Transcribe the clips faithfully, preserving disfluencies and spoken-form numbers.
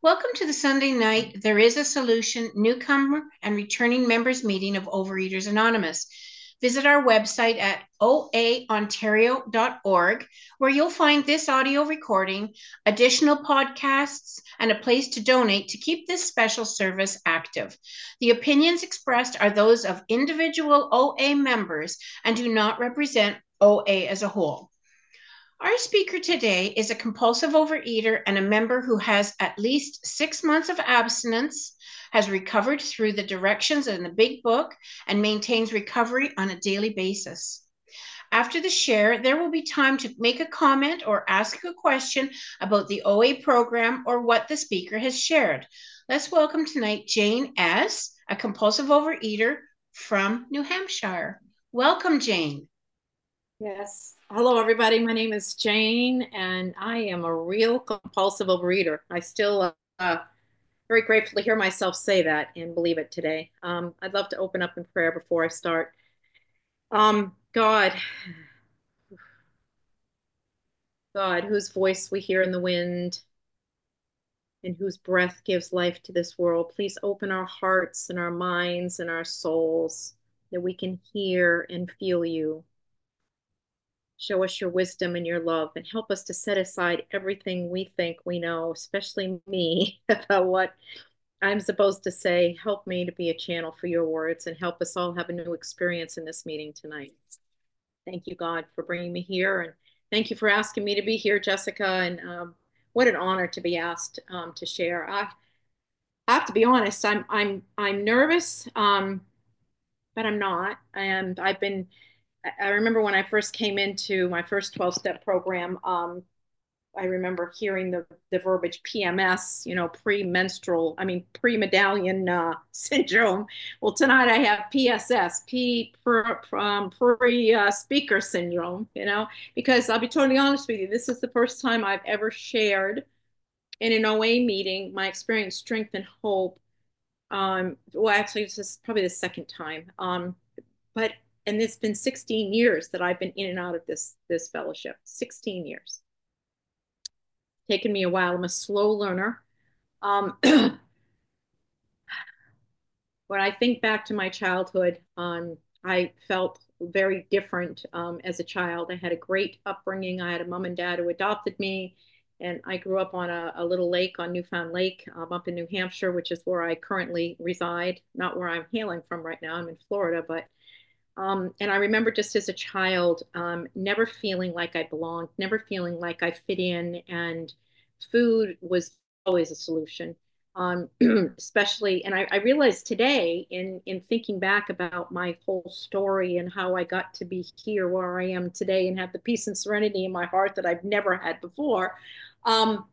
Welcome to the Sunday night There Is a Solution newcomer and returning members meeting of Overeaters Anonymous. Visit our website at o a ontario dot org, where you'll find this audio recording, additional podcasts, and a place to donate to keep this special service active. The opinions expressed are those of individual O A members and do not represent O A as a whole. Our speaker today is a compulsive overeater and a member who has at least six months of abstinence, has recovered through the directions in the Big Book, and maintains recovery on a daily basis. After the share, there will be time to make a comment or ask a question about the O A program or what the speaker has shared. Let's welcome tonight Jane S., a compulsive overeater from New Hampshire. Welcome, Jane. Yes. Hello, everybody. My name is Jane, and I am a real compulsive overeater. I still uh, very grateful to hear myself say that and believe it today. Um, I'd love to open up in prayer before I start. Um, God, God, whose voice we hear in the wind and whose breath gives life to this world, please open our hearts and our minds and our souls that we can hear and feel you. Show us your wisdom and your love and help us to set aside everything we think we know, especially me, about what I'm supposed to say. Help me to be a channel for your words and help us all have a new experience in this meeting tonight. Thank you, God, for bringing me here. And thank you for asking me to be here, Jessica. And um, what an honor to be asked um, to share. I, I have to be honest, I'm, I'm, I'm nervous, um, but I'm not. And I've been I remember when I first came into my first twelve step program, um, I remember hearing the, the verbiage P M S, you know, pre-menstrual, I mean, pre-medallion uh, syndrome. Well, tonight I have P S S, P um, pre-speaker uh, syndrome, you know, because I'll be totally honest with you, this is the first time I've ever shared in an O A meeting my experience, strength, and hope. Um, well, actually, this is probably the second time. Um, but and it's been sixteen years that I've been in and out of this this fellowship. sixteen years. Taken me a while. I'm a slow learner. Um, when I think back to my childhood, um, I felt very different um, as a child. I had a great upbringing. I had a mom and dad who adopted me, and I grew up on a, a little lake on Newfound Lake um, up in New Hampshire, which is where I currently reside. Not where I'm hailing from right now. I'm in Florida, but Um, and I remember just as a child, um, never feeling like I belonged, never feeling like I fit in, and food was always a solution. Um, especially, and I, I realized today in in thinking back about my whole story and how I got to be here where I am today and have the peace and serenity in my heart that I've never had before. Um,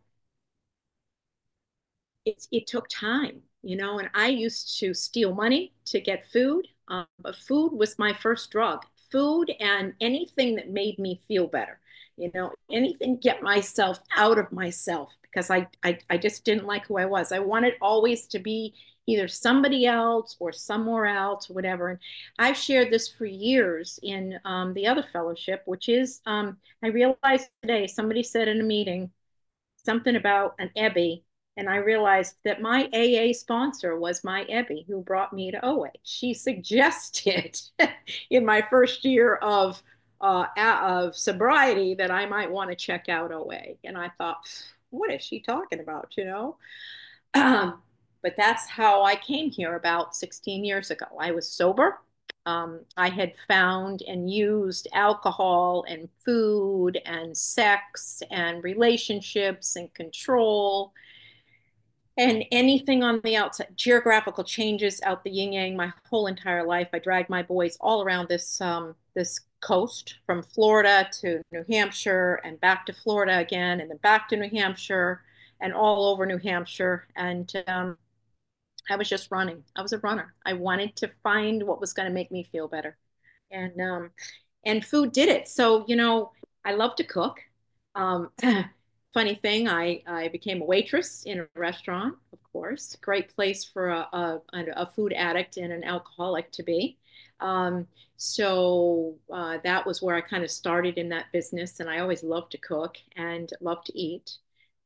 it, it took time, you know, and I used to steal money to get food. Um, but food was my first drug. Food and anything that made me feel better, you know, anything get myself out of myself because I, I, I just didn't like who I was. I wanted always to be either somebody else or somewhere else, whatever. And I've shared this for years in um, the other fellowship, which is um, I realized today somebody said in a meeting something about an Ebby, and I realized that my A A sponsor was my Ebby who brought me to O A. She suggested in my first year of uh, of sobriety that I might want to check out O A, and I thought, what is she talking about? You know, um, but that's how I came here about sixteen years ago. I was sober. Um, I had found and used alcohol and food and sex and relationships and control and anything on the outside, geographical changes out the yin yang my whole entire life. I dragged my boys all around this um, this coast from Florida to New Hampshire and back to Florida again and then back to New Hampshire and all over New Hampshire. And um, I was just running. I was a runner. I wanted to find what was going to make me feel better. And um, and food did it. So, you know, I love to cook. Um, funny thing, I, I became a waitress in a restaurant, of course. Great place for a, a, a food addict and an alcoholic to be. Um, so uh, that was where I kind of started in that business. And I always loved to cook and loved to eat.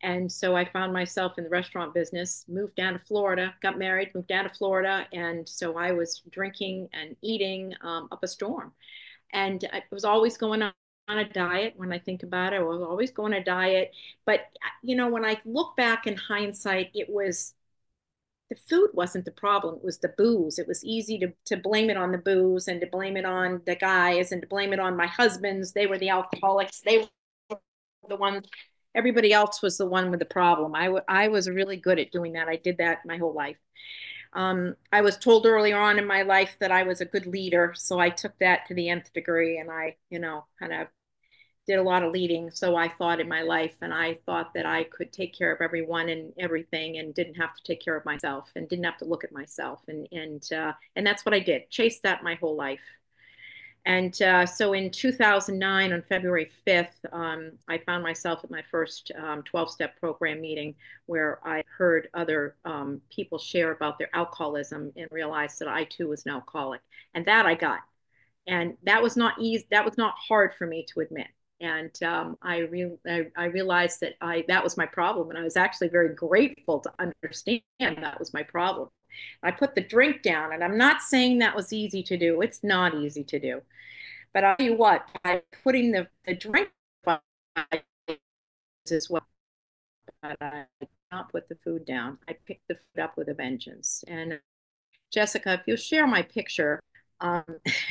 And so I found myself in the restaurant business, moved down to Florida, got married, moved down to Florida. And so I was drinking and eating um, up a storm. And I was always going on, on a diet. When I think about it, I was always going on a diet. But, you know, when I look back in hindsight, it was the food wasn't the problem. It was the booze. It was easy to, to blame it on the booze and to blame it on the guys and to blame it on my husbands. They were the alcoholics. They were the ones, everybody else was the one with the problem. I, w- I was really good at doing that. I did that my whole life. Um, I was told earlier on in my life that I was a good leader. So I took that to the nth degree and I, you know, kind of did a lot of leading. So I thought in my life, and I thought that I could take care of everyone and everything, and didn't have to take care of myself, and didn't have to look at myself, and and uh, and that's what I did. Chased that my whole life. And uh, so in two thousand nine, on February fifth, um, I found myself at my first um, twelve-step program meeting where I heard other um, people share about their alcoholism and realized that I too was an alcoholic. And that I got. And that was not easy. That was not hard for me to admit. And um, I, re I, I realized that I that was my problem, and I was actually very grateful to understand that was my problem. I put the drink down, and I'm not saying that was easy to do. It's not easy to do. But I'll tell you what, by putting the, the drink by as well, but I did not put the food down. I picked the food up with a vengeance. And Jessica, if you'll share my picture, um,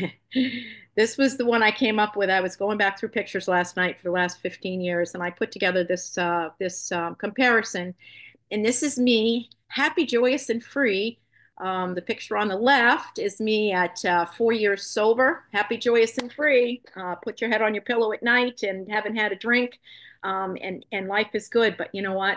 this was the one I came up with. I was going back through pictures last night for the last fifteen years, and I put together this uh, this um, comparison. And this is me, happy, joyous, and free. Um, the picture on the left is me at uh, four years sober, happy, joyous, and free. Uh, put your head on your pillow at night and haven't had a drink, um, and and life is good. But you know what?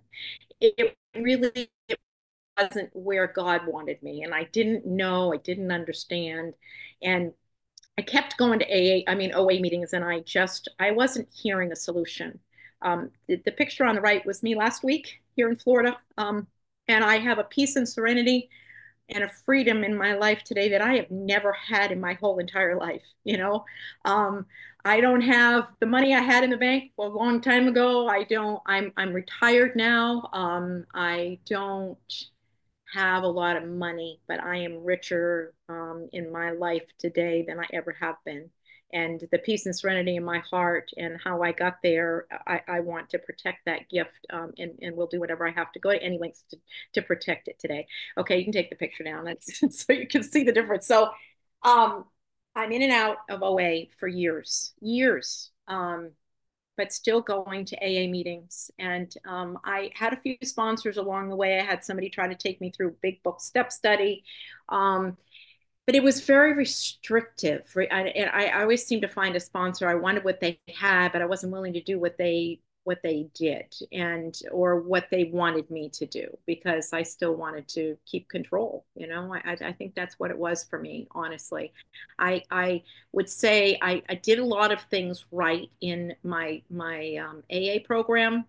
it really it wasn't where God wanted me, and I didn't know, I didn't understand, and I kept going to A A, I mean O A meetings, and I just I wasn't hearing a solution. Um, the, the picture on the right was me last week here in Florida, um, and I have a peace and serenity and a freedom in my life today that I have never had in my whole entire life. You know, um, I don't have the money I had in the bank a long time ago. I don't. I'm I'm retired now. Um, I don't have a lot of money, but I am richer um, in my life today than I ever have been. And the peace and serenity in my heart and how I got there, I, I want to protect that gift, um, and, and will do whatever I have to go to any lengths to, to protect it today. Okay, you can take the picture down that's, so you can see the difference. So um, I'm in and out of O A for years, years. Um, but still going to A A meetings. And um, I had a few sponsors along the way. I had somebody try to take me through Big Book Step Study. Um, but it was very restrictive. Right? I, and I, I always seemed to find a sponsor. I wanted what they had, but I wasn't willing to do what they what they did and or what they wanted me to do because I still wanted to keep control. You know, I, I think that's what it was for me, honestly. I I would say I, I did a lot of things right in my my um, A A program,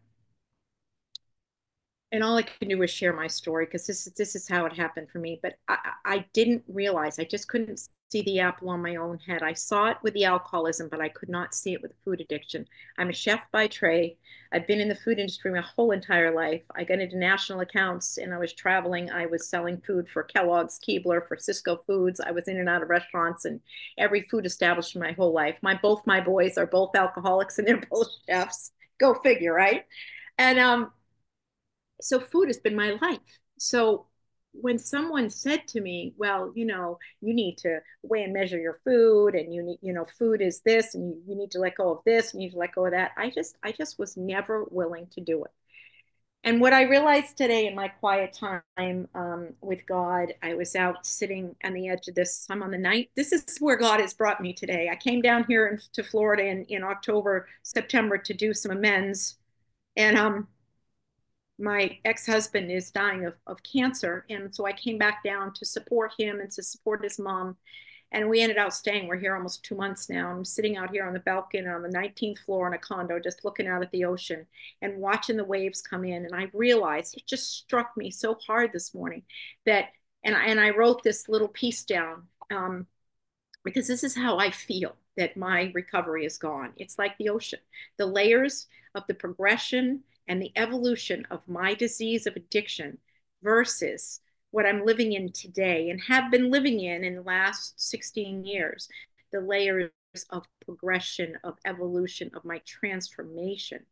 and all I can do is share my story because this is this is how it happened for me. But I, I didn't realize I just couldn't see the apple on my own head. I saw it with the alcoholism, but I could not see it with the food addiction. I'm a chef by trade. I've been in the food industry my whole entire life. I got into national accounts and I was traveling. I was selling food for Kellogg's, Keebler, for Cisco Foods. I was in and out of restaurants and every food establishment my whole life. My both my boys are both alcoholics and they're both chefs. Go figure, right? And um, so food has been my life. So when someone said to me, well, you know, you need to weigh and measure your food and you need, you know, food is this and you, you need to let go of this and you need to let go of that. I just, I just was never willing to do it. And what I realized today in my quiet time um, with God, I was out sitting on the edge of this. I'm on the ninth. This is where God has brought me today. I came down here in, to Florida in, in October, September to do some amends. And um, my ex-husband is dying of, of cancer. And so I came back down to support him and to support his mom. And we ended up staying. We're here almost two months now. I'm sitting out here on the balcony on the nineteenth floor in a condo, just looking out at the ocean and watching the waves come in. And I realized it just struck me so hard this morning that, and I, and I wrote this little piece down um, because this is how I feel that my recovery is gone. It's like the ocean, the layers of the progression and the evolution of my disease of addiction versus what I'm living in today and have been living in in the last sixteen years, the layers of progression, of evolution, of my transformation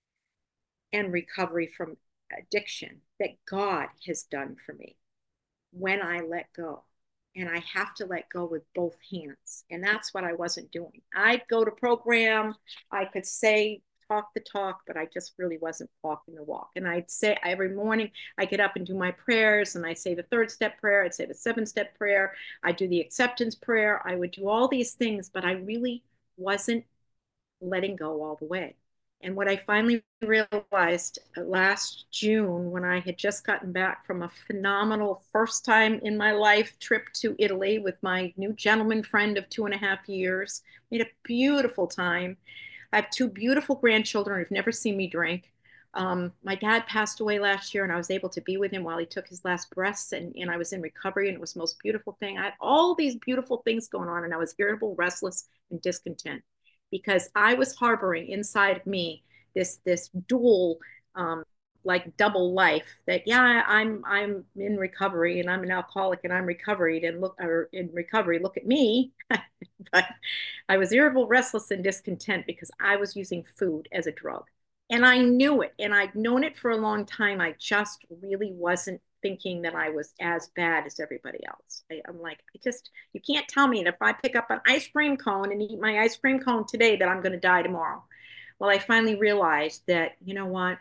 and recovery from addiction that God has done for me when I let go. And I have to let go with both hands. And that's what I wasn't doing. I'd go to program, I could say, talk the talk, but I just really wasn't walking the walk. And I'd say every morning I get up and do my prayers, and I say the third step prayer, I'd say the seven step prayer, I do the acceptance prayer, I would do all these things, but I really wasn't letting go all the way. And what I finally realized last June, when I had just gotten back from a phenomenal first time in my life trip to Italy with my new gentleman friend of two and a half years, we had a beautiful time. I have two beautiful grandchildren who've never seen me drink. Um, my dad passed away last year, and I was able to be with him while he took his last breaths, and, and I was in recovery, and it was the most beautiful thing. I had all these beautiful things going on, and I was irritable, restless, and discontent because I was harboring inside of me this this dual um, like double life that yeah I'm I'm in recovery and I'm an alcoholic and I'm recovered and look or in recovery look at me. But I was irritable, restless, and discontent because I was using food as a drug. And I knew it, and I'd known it for a long time. I just really wasn't thinking that I was as bad as everybody else. I, I'm like, I just, you can't tell me that if I pick up an ice cream cone and eat my ice cream cone today, that I'm going to die tomorrow. Well, I finally realized that, you know what?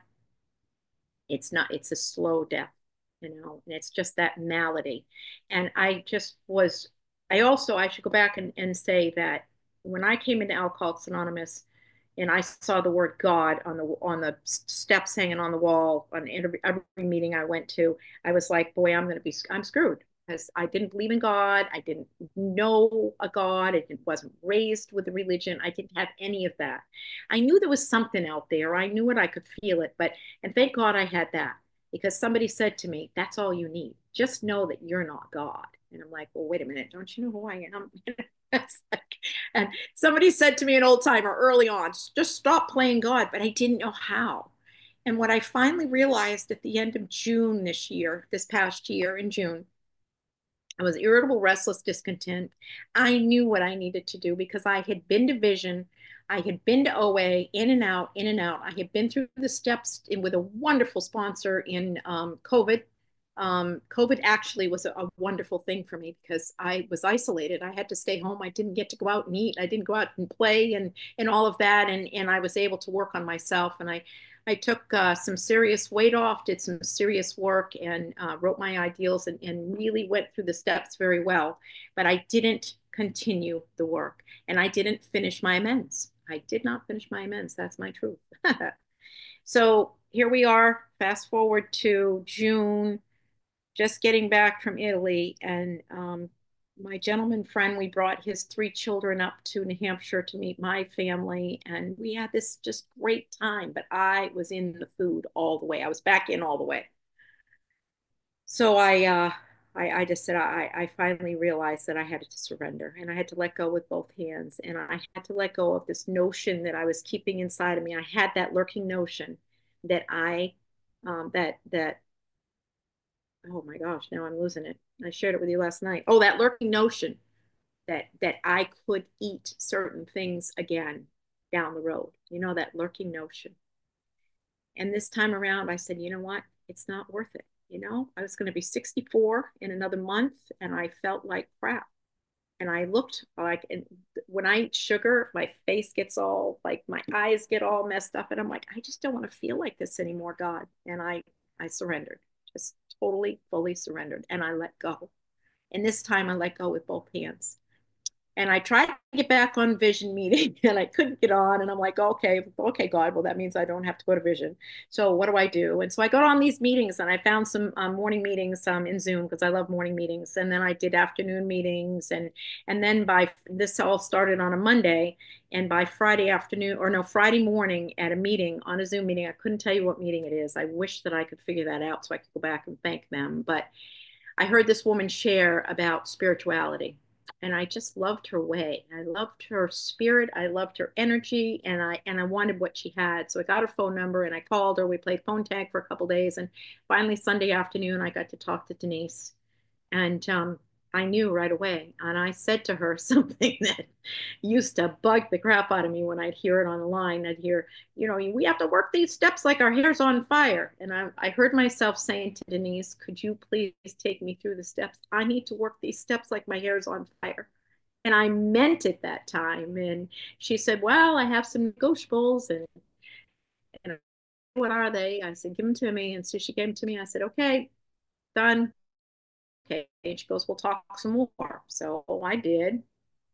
It's not, it's a slow death, you know, and it's just that malady. And I just was, I also, I should go back and, and say that when I came into Alcoholics Anonymous and I saw the word God on the, on the steps hanging on the wall on every, every meeting I went to, I was like, boy, I'm going to be, I'm screwed because I didn't believe in God. I didn't know a God. I wasn't raised with a religion. I didn't have any of that. I knew there was something out there. I knew it. I could feel it. But, and thank God I had that because somebody said to me, that's all you need. Just know that you're not God. And I'm like, well, wait a minute. Don't you know who I am? Like, and somebody said to me, an old timer early on, just stop playing God. But I didn't know how. And what I finally realized at the end of June this year, this past year in June, I was irritable, restless, discontent. I knew what I needed to do because I had been to Vision. I had been to O A, in and out, in and out. I had been through the steps in, with a wonderful sponsor in um, COVID. Um, COVID actually was a, a wonderful thing for me because I was isolated. I had to stay home. I didn't get to go out and eat. I didn't go out and play and and all of that. And and I was able to work on myself. And I I took uh, some serious weight off, did some serious work, and uh, wrote my ideals and, and really went through the steps very well. But I didn't continue the work and I didn't finish my amends. I did not finish my amends. That's my truth. So here we are, fast forward to June, just getting back from Italy. And um, my gentleman friend, we brought his three children up to New Hampshire to meet my family. And we had this just great time. But I was in the food all the way. I was back in all the way. So I, uh, I, I just said, I, I finally realized that I had to surrender and I had to let go with both hands. And I had to let go of this notion that I was keeping inside of me. I had that lurking notion that I, um, that, that oh my gosh, now I'm losing it. I shared it with you last night. Oh, that lurking notion that that I could eat certain things again down the road. You know, that lurking notion. And this time around, I said, you know what? It's not worth it. You know, I was going to be sixty-four in another month, and I felt like crap. And I looked like, and when I eat sugar, my face gets all like my eyes get all messed up, and I'm like, I just don't want to feel like this anymore, God. And I I surrendered, just totally, fully surrendered, and I let go. And this time, I let go with both hands. And I tried to get back on Vision meeting and I couldn't get on. And I'm like, okay, okay, God, well, that means I don't have to go to Vision. So what do I do? And so I got on these meetings and I found some um, morning meetings um, in Zoom because I love morning meetings. And then I did afternoon meetings. And, and then by this all started on a Monday. And by Friday afternoon, or no, Friday morning at a meeting, on a Zoom meeting, I couldn't tell you what meeting it is. I wish that I could figure that out so I could go back and thank them. But I heard this woman share about spirituality. and I just loved her way. I loved her spirit. I loved her energy, and I and I wanted what she had. So I got her phone number and I called her. We played phone tag for a couple days, and finally Sunday afternoon I got to talk to Denise, and um, I knew right away. And I said to her something that used to bug the crap out of me when I'd hear it on the line. I'd hear, you know, we have to work these steps like our hair's on fire. And I, I heard myself saying to Denise, could you please take me through the steps? I need to work these steps like my hair's on fire. And I meant it that time. And she said, well, I have some negotiables. And, and what are they? I said, give them to me. And so she gave them to me. I said, okay, done. Okay. And she goes, we'll talk some more. So I did.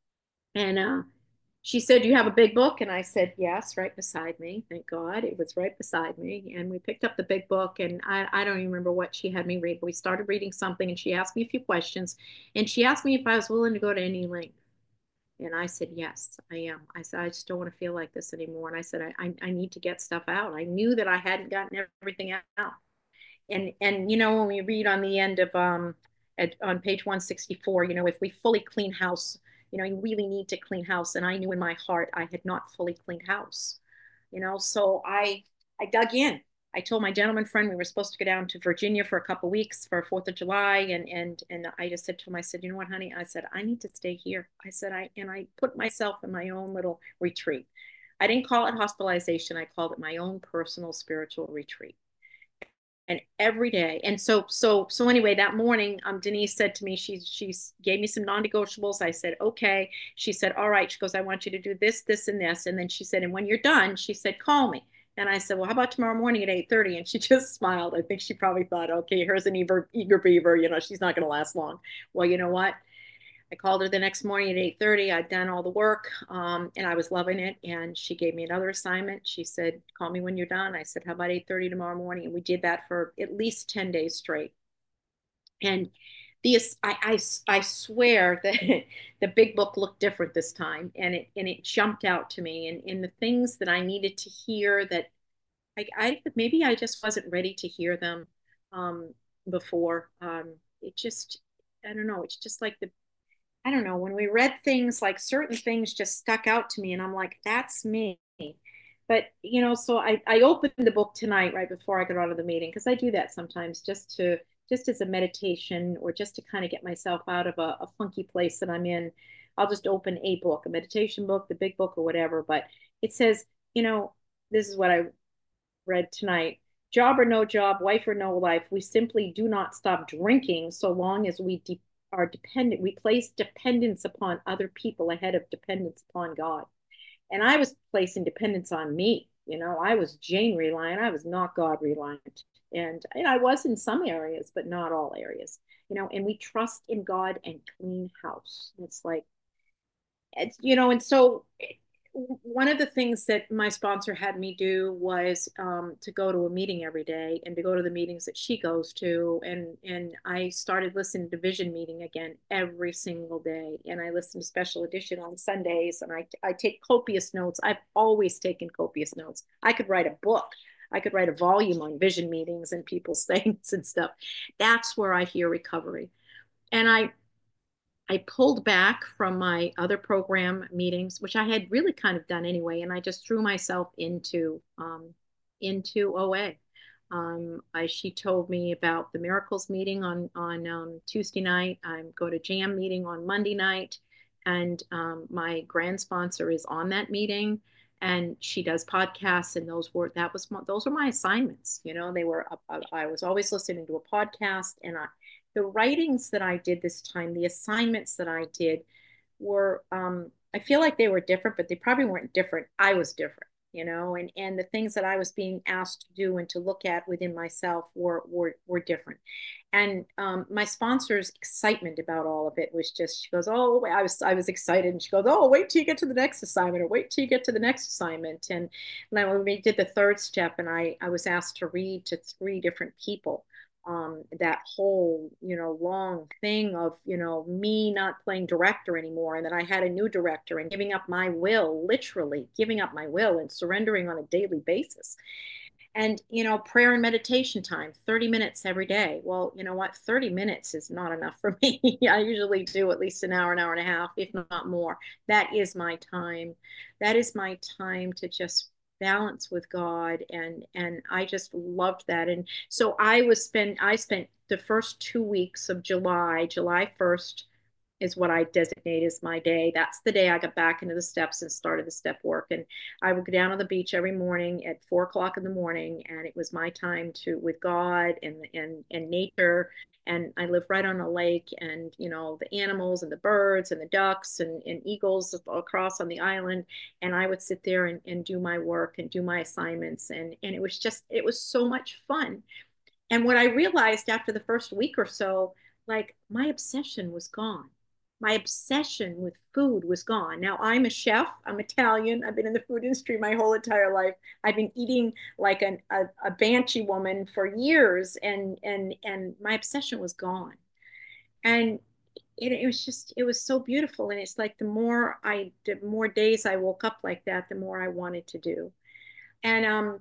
And uh, she said, you have a big book? And I said, yes, right beside me. Thank God it was right beside me. And we picked up the big book, and I, I don't even remember what she had me read, but we started reading something, and she asked me a few questions. And she asked me if I was willing to go to any length. And I said, yes, I am. I said, I just don't want to feel like this anymore. And I said, I, I, I need to get stuff out. I knew that I hadn't gotten everything out. And and you know, when we read on the end of um at, on page one sixty-four, you know, if we fully clean house, you know, you really need to clean house. And I knew in my heart I had not fully cleaned house, you know, so I I dug in. I told my gentleman friend we were supposed to go down to Virginia for a couple of weeks for Fourth of July, and and and I just said to him, I said, you know what, honey? I said, I need to stay here. I said, I and I put myself in my own little retreat. I didn't call it hospitalization. I called it my own personal spiritual retreat. And every day. And so, so, so anyway, that morning, um, Denise said to me, she, she gave me some non-negotiables. I said, okay. She said, all right. She goes, I want you to do this, this, and this. And then she said, and when you're done, she said, call me. And I said, well, how about tomorrow morning at eight thirty? And she just smiled. I think she probably thought, okay, here's an eager, eager beaver. You know, she's not going to last long. Well, you know what? I called her the next morning at eight thirty. I'd done all the work, um, and I was loving it. And she gave me another assignment. She said, call me when you're done. I said, how about eight thirty tomorrow morning? And we did that for at least ten days straight. And the I, I, I swear that the big book looked different this time, and it and it jumped out to me, and, and the things that I needed to hear that I, I maybe I just wasn't ready to hear them um, before. Um, it just I don't know. It's just like the I don't know, when we read things, like certain things just stuck out to me, and I'm like, that's me. But, you know, so I, I opened the book tonight right before I got out of the meeting, because I do that sometimes just to, just as a meditation, or just to kind of get myself out of a, a funky place that I'm in. I'll just open a book, a meditation book, the big book, or whatever. But it says, you know, this is what I read tonight. Job or no job, wife or no life, we simply do not stop drinking so long as we de- are dependent. We place dependence upon other people ahead of dependence upon God. And I was placing dependence on me. You know, I was Jane reliant. I was not God reliant. And, and I was in some areas, but not all areas. You know, and we trust in God and clean house. It's like, it's, you know, and so one of the things that my sponsor had me do was um, to go to a meeting every day, and to go to the meetings that she goes to. And, and I started listening to Vision Meeting again every single day. And I listen to Special Edition on Sundays, and I, I take copious notes. I've always taken copious notes. I could write a book. I could write a volume on vision meetings and people's things and stuff. That's where I hear recovery. And I I pulled back from my other program meetings, which I had really kind of done anyway, and I just threw myself into um, into O A. Um, I, she told me about the Miracles meeting on on um, Tuesday night. I go to Jam meeting on Monday night, and um, my grand sponsor is on that meeting, and she does podcasts. And those were that was those were my assignments. You know, they were I, I was always listening to a podcast, and I the writings that I did this time, the assignments that I did were, um, I feel like they were different, but they probably weren't different. I was different, you know, and, and the things that I was being asked to do and to look at within myself were, were, were different. And um, my sponsor's excitement about all of it was just, she goes, oh, I was, I was excited. And she goes, oh, wait till you get to the next assignment, or wait till you get to the next assignment. And then when we did the third step, and I, I was asked to read to three different people, um, that whole, you know, long thing of, you know, me not playing director anymore, and that I had a new director, and giving up my will, literally giving up my will and surrendering on a daily basis. And, you know, prayer and meditation time, thirty minutes every day. Well, you know what? thirty minutes is not enough for me. I usually do at least an hour, an hour and a half, if not more. That is my time. That is my time to just balance with God. And and I just loved that. And so I was spend I spent the first two weeks of July, July first is what I designate as my day. That's the day I got back into the steps and started the step work. And I would go down on the beach every morning at four o'clock in the morning, and it was my time to with God and and and nature. And I live right on a lake, and you know the animals and the birds and the ducks and, and eagles across on the island. And I would sit there and, and do my work and do my assignments, and and it was just it was so much fun. And what I realized after the first week or so, like my obsession was gone. My obsession with food was gone. Now I'm a chef. I'm Italian. I've been in the food industry my whole entire life. I've been eating like an, a, a banshee woman for years, and and and my obsession was gone. And it, it was just it was so beautiful. And it's like the more I the more days I woke up like that, the more I wanted to do. And um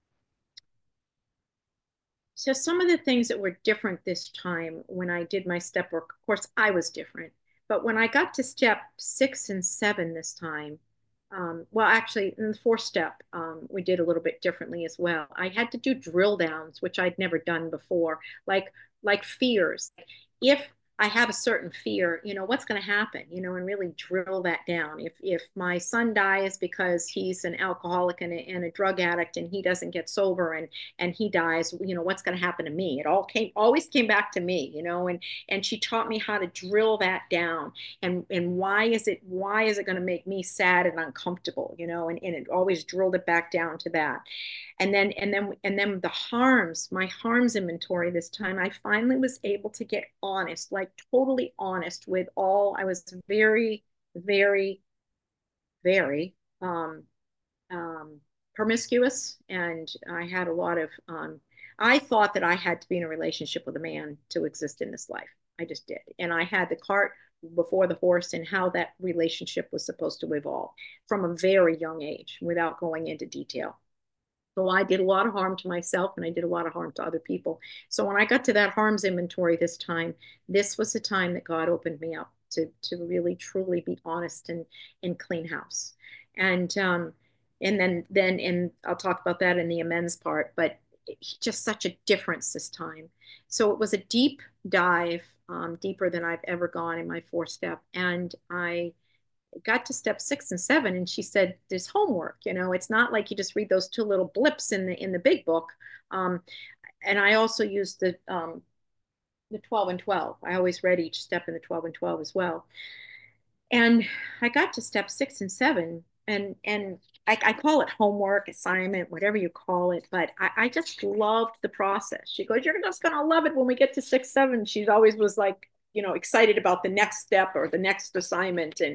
So some of the things that were different this time when I did my step work, of course, I was different. But when I got to step six and seven this time, um, well, actually, in the fourth step, um, we did a little bit differently as well. I had to do drill downs, which I'd never done before, like like fears. If I have a certain fear, you know, what's going to happen, you know, and really drill that down. If if my son dies because he's an alcoholic and a, and a drug addict and he doesn't get sober and and he dies, you know, what's going to happen to me? It all came always came back to me, you know, and and she taught me how to drill that down. And and why is it why is it going to make me sad and uncomfortable, you know, and, and it always drilled it back down to that. And then and then and then the harms, my harms inventory this time, I finally was able to get honest, like totally honest with all. I was very, very, very um um promiscuous, and I had a lot of um I thought that I had to be in a relationship with a man to exist in this life. I just did. And I had the cart before the horse and how that relationship was supposed to evolve from a very young age without going into detail. So I did a lot of harm to myself and I did a lot of harm to other people. So when I got to that harms inventory this time, this was the time that God opened me up to to really truly be honest and and clean house. And um and then then and I'll talk about that in the amends part, but just such a difference this time. So it was a deep dive, um, deeper than I've ever gone in my four step. And I got to step six and seven, and she said there's homework. You know, it's not like you just read those two little blips in the in the big book. um, and I also used the um, the twelve and twelve. I always read each step in the twelve and twelve as well. And I got to step six and seven, and and I, I call it homework, assignment, whatever you call it, but I, I just loved the process. She goes, "You're just gonna love it when we get to six, seven." She always was like, you know, excited about the next step or the next assignment. And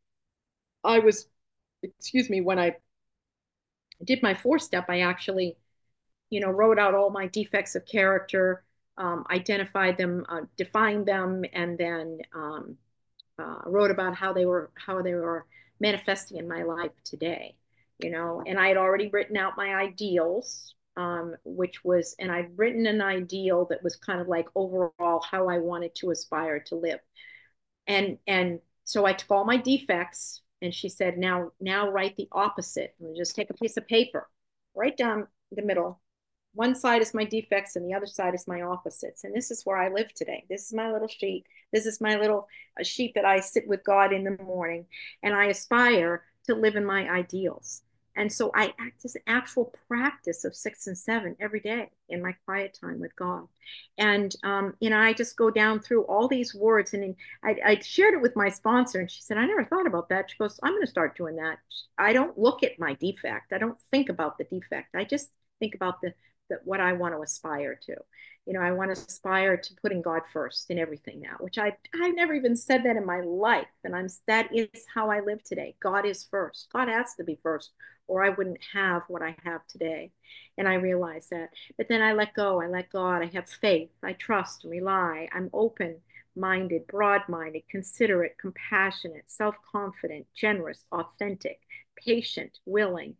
I was, excuse me, when I did my four step, I actually, you know, wrote out all my defects of character, um, identified them, uh, defined them, and then um, uh, wrote about how they were how they were manifesting in my life today. You know, and I had already written out my ideals, um, which was, and I'd written an ideal that was kind of like overall how I wanted to aspire to live. And and so I took all my defects, and she said, now now write the opposite. And just take a piece of paper, right down the middle. One side is my defects and the other side is my opposites. And this is where I live today. This is my little sheet. This is my little uh, sheet that I sit with God in the morning. And I aspire to live in my ideals. And so I act as an actual practice of six and seven every day in my quiet time with God. And, um, you know, I just go down through all these words. And I, I shared it with my sponsor, and she said, I never thought about that. She goes, I'm going to start doing that. I don't look at my defect. I don't think about the defect. I just think about the, the what I want to aspire to. You know, I want to aspire to putting God first in everything now, which I I've never even said that in my life. And I'm that is how I live today. God is first. God has to be first, or I wouldn't have what I have today. And I realize that. But then I let go. I let God. I have faith. I trust and rely. I'm open minded, broad minded, considerate, compassionate, self confident, generous, authentic, patient, willing.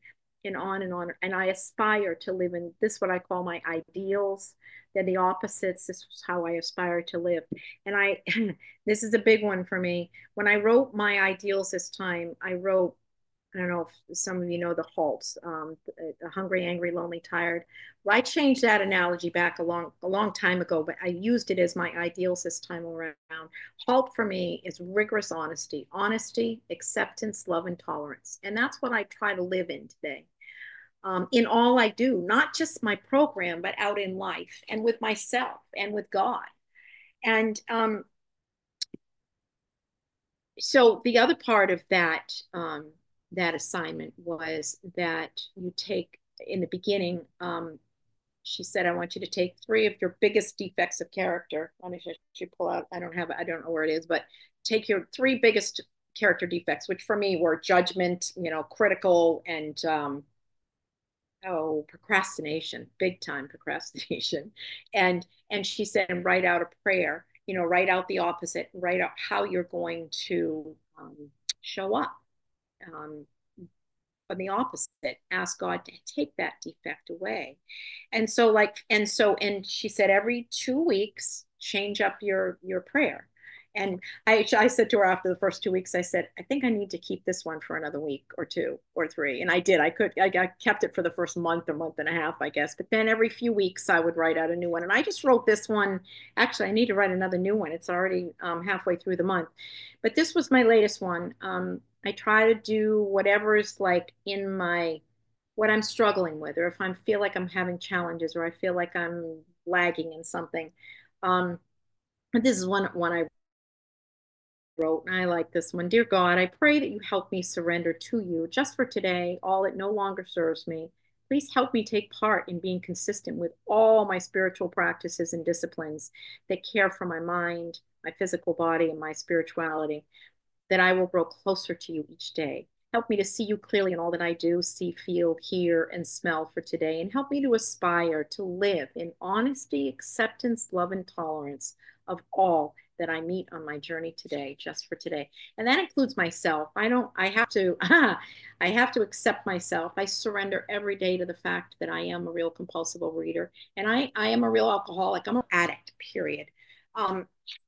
and on and on. And I aspire to live in this, what I call my ideals. They're the opposites. This is how I aspire to live. And I, this is a big one for me. When I wrote my ideals this time, I wrote, I don't know if some of you know the HALTs, um, the hungry, angry, lonely, tired. Well, I changed that analogy back a long, a long time ago, but I used it as my ideals this time around. HALT for me is rigorous honesty, honesty, acceptance, love, and tolerance. And that's what I try to live in today. Um, in all I do, not just my program, but out in life and with myself and with God. And um, so the other part of that um, that assignment was that you take in the beginning. Um, she said, "I want you to take three of your biggest defects of character." Let me actually pull out. I don't have. I don't know where it is, but take your three biggest character defects, which for me were judgment, you know, critical, and um, oh, procrastination, big time procrastination. And and she said, and write out a prayer, you know, write out the opposite, write out how you're going to um, show up. Um, on the opposite, ask God to take that defect away. And so like, and so, and she said, every two weeks, change up your, your prayer. And I, I said to her after the first two weeks, I said, I think I need to keep this one for another week or two or three. And I did, I could, I, I kept it for the first month, a month and a half, I guess. But then every few weeks I would write out a new one. And I just wrote this one. Actually, I need to write another new one. It's already um, halfway through the month. But this was my latest one. Um, I try to do whatever's like in my, what I'm struggling with, or if I feel like I'm having challenges, or I feel like I'm lagging in something. Um, this is one, one I wrote, and I like this one. Dear God, I pray that you help me surrender to you just for today, all that no longer serves me. Please help me take part in being consistent with all my spiritual practices and disciplines that care for my mind, my physical body, and my spirituality, that I will grow closer to you each day. Help me to see you clearly in all that I do, see, feel, hear, and smell for today, and help me to aspire to live in honesty, acceptance, love, and tolerance of all that I meet on my journey today, just for today. And that includes myself. I don't, I have to, I have to accept myself. I surrender every day to the fact that I am a real compulsive overeater, and I, I am a real alcoholic. I'm an addict, period. Um,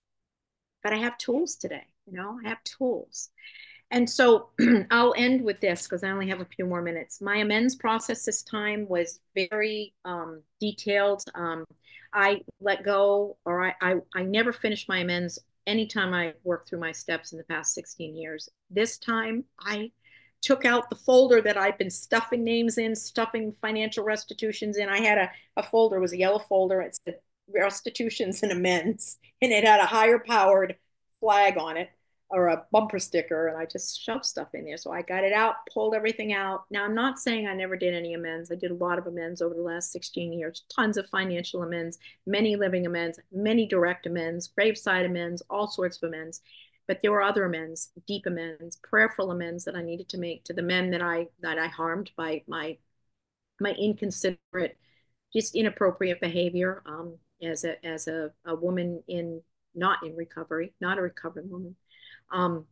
but I have tools today, you know, I have tools. And so I'll end with this because I only have a few more minutes. My amends process this time was very um, detailed. Um, I let go, or I, I, I never finished my amends anytime I worked through my steps in the past sixteen years. This time I took out the folder that I'd been stuffing names in, stuffing financial restitutions in. I had a, a folder, it was a yellow folder. It said restitutions and amends, and it had a higher powered flag on it, or a bumper sticker, and I just shoved stuff in there. So I got it out, pulled everything out. Now, I'm not saying I never did any amends. I did a lot of amends over the last sixteen years, tons of financial amends, many living amends, many direct amends, graveside amends, all sorts of amends. But there were other amends, deep amends, prayerful amends that I needed to make to the men that I that I harmed by my my inconsiderate, just inappropriate behavior um, as a as a, a woman in not in recovery, not a recovered woman. Um,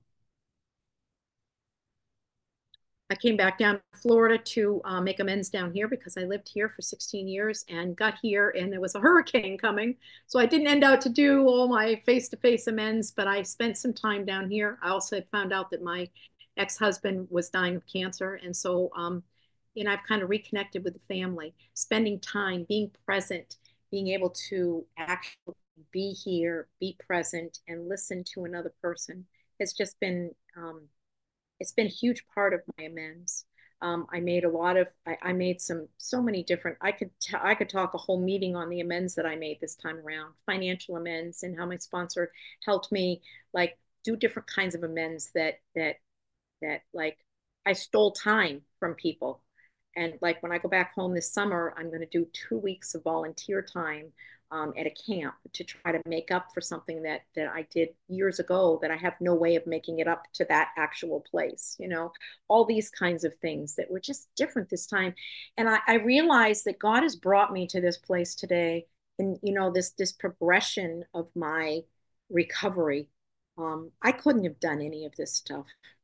I came back down to Florida to uh, make amends down here because I lived here for sixteen years and got here and there was a hurricane coming. So I didn't end out to do all my face-to-face amends, but I spent some time down here. I also found out that my ex-husband was dying of cancer. And so, um, you know, I've kind of reconnected with the family, spending time, being present, being able to actually be here, be present, and listen to another person has just been um, it's been a huge part of my amends. Um, I made a lot of, I, I made some, so many different, I could, t- I could talk a whole meeting on the amends that I made this time around, financial amends, and how my sponsor helped me like do different kinds of amends that, that, that like I stole time from people. And like when I go back home this summer, I'm going to do two weeks of volunteer time um, at a camp to try to make up for something that that I did years ago that I have no way of making it up to that actual place. You know, all these kinds of things that were just different this time. And I, I realized that God has brought me to this place today, and you know, this this progression of my recovery. Um, I couldn't have done any of this stuff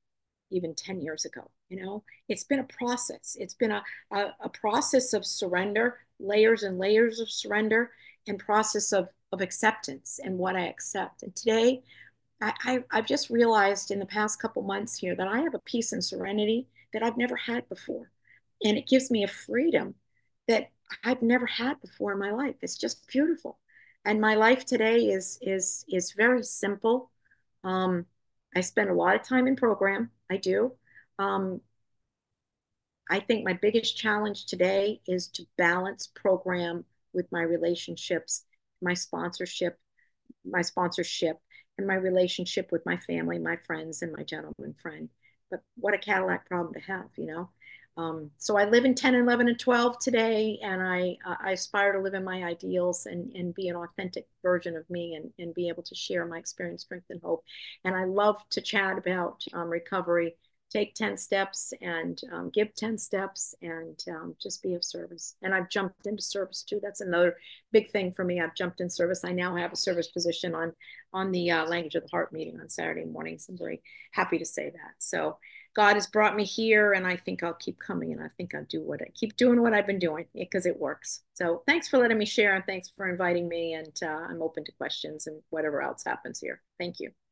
even ten years ago. You know, it's been a process. It's been a, a, a process of surrender, layers and layers of surrender, and process of, of acceptance and what I accept. And today, I, I, I've just realized in the past couple months here that I have a peace and serenity that I've never had before. And it gives me a freedom that I've never had before in my life. It's just beautiful. And my life today is is is very simple. Um, I spend a lot of time in program. I do. Um, I think my biggest challenge today is to balance program with my relationships, my sponsorship, my sponsorship, and my relationship with my family, my friends, and my gentleman friend. But what a Cadillac problem to have, you know? Um, so I live in ten, eleven, and twelve today, and I, uh, I aspire to live in my ideals and, and be an authentic version of me and, and be able to share my experience, strength, and hope. And I love to chat about um, recovery, take ten steps and um, give ten steps and um, just be of service. And I've jumped into service too. That's another big thing for me. I've jumped in service. I now have a service position on on the uh, Language of the Heart meeting on Saturday mornings. I'm very happy to say that. So God has brought me here, and I think I'll keep coming, and I think I'll do what I keep doing what I've been doing because it works. So thanks for letting me share, and thanks for inviting me. And uh, I'm open to questions and whatever else happens here. Thank you.